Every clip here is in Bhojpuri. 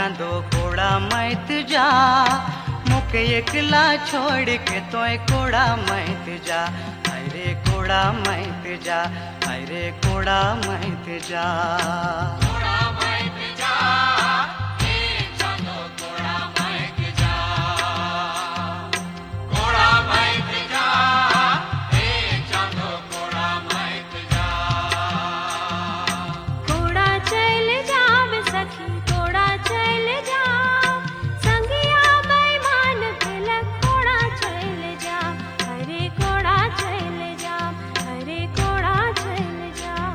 चांदो कोड़ा मत जा, मुके एकला छोड़ के तोय कोड़ा मत जा। अरे कोड़ा मत जा, अरे कोड़ा मत जा। कोड़ा मत जा, हे चांदो कोड़ा मत जा। कोड़ा मत जा, हे चांदो कोड़ा मत जा। कोड़ा चल जाम सखी कोड़ा चल जाम, संगिया बेईमान भेलक कोड़ा चल जाम। हरे कोड़ा चल जाम, हरे कोड़ा चल जाम।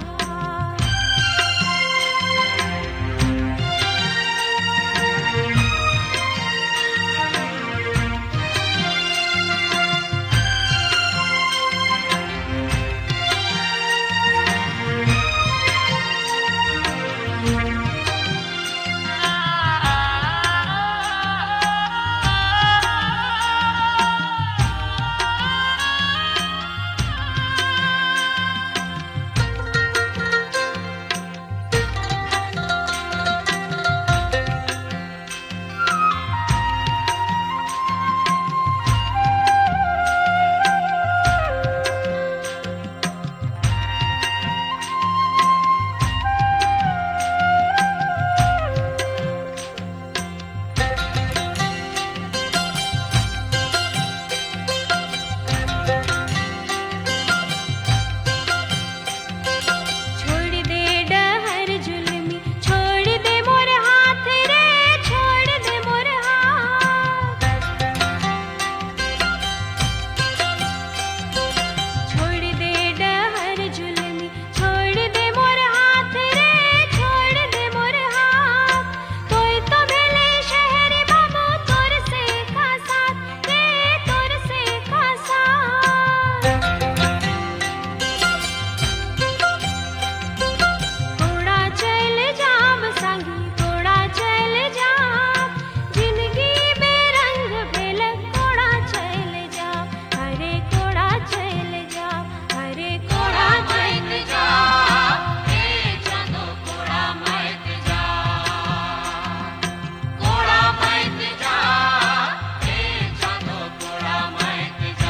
छोड़ दे डहर जुल्मी, छोड़ दे मोर हाथ रे, छोड़ दे मोर हाथ। छोड़ दे डहर जुल्मी, छोड़ दे मोर हाथ रे, छोड़ दे मोर हाथ। तोय तो भेले शहरी बाबू तोर से का साथ रे, तोर से का साथ। कोड़ा चल जाम संगी कोड़ा चल जाम, जिंदगी बेरंग भेलक कोड़ा चल जाम। हरे कोड़ा चल जाम, हरे कोड़ा चल जाम। हे चांदो कोड़ा मत जा। कोड़ा मत जा, हे चांदो कोड़ा मत जा।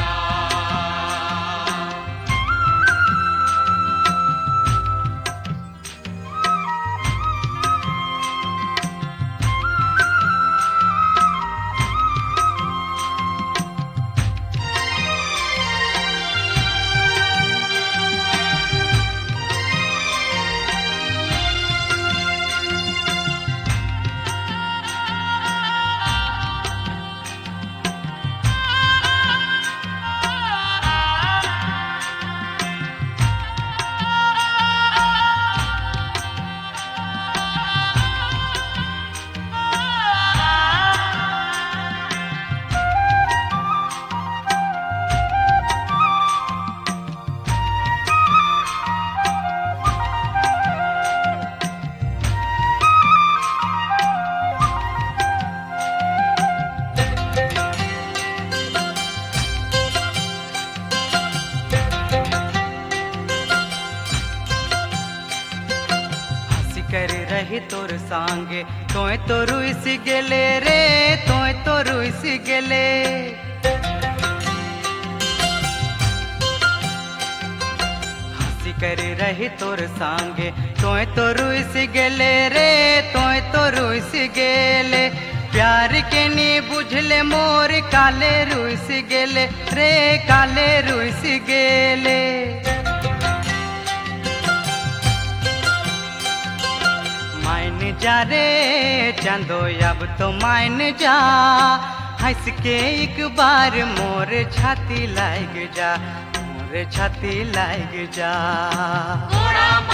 हंसी कर रही तोर सांगे, तोय तो रुइस गेले रे, तोय तो रुइस गेले। हंसी कर रही तोर सांगे, तोय तो रुइस गेले रे, तोय तो रुइस गेले। प्यार के नी बुझले मोर काले रुइस गेले रे, काले रुइस गेले। मान जा रे चांदो अब तो मान जा, हंस के एक बार मोर छाती लाग जा, मोर छाती लाग जा। कोड़ा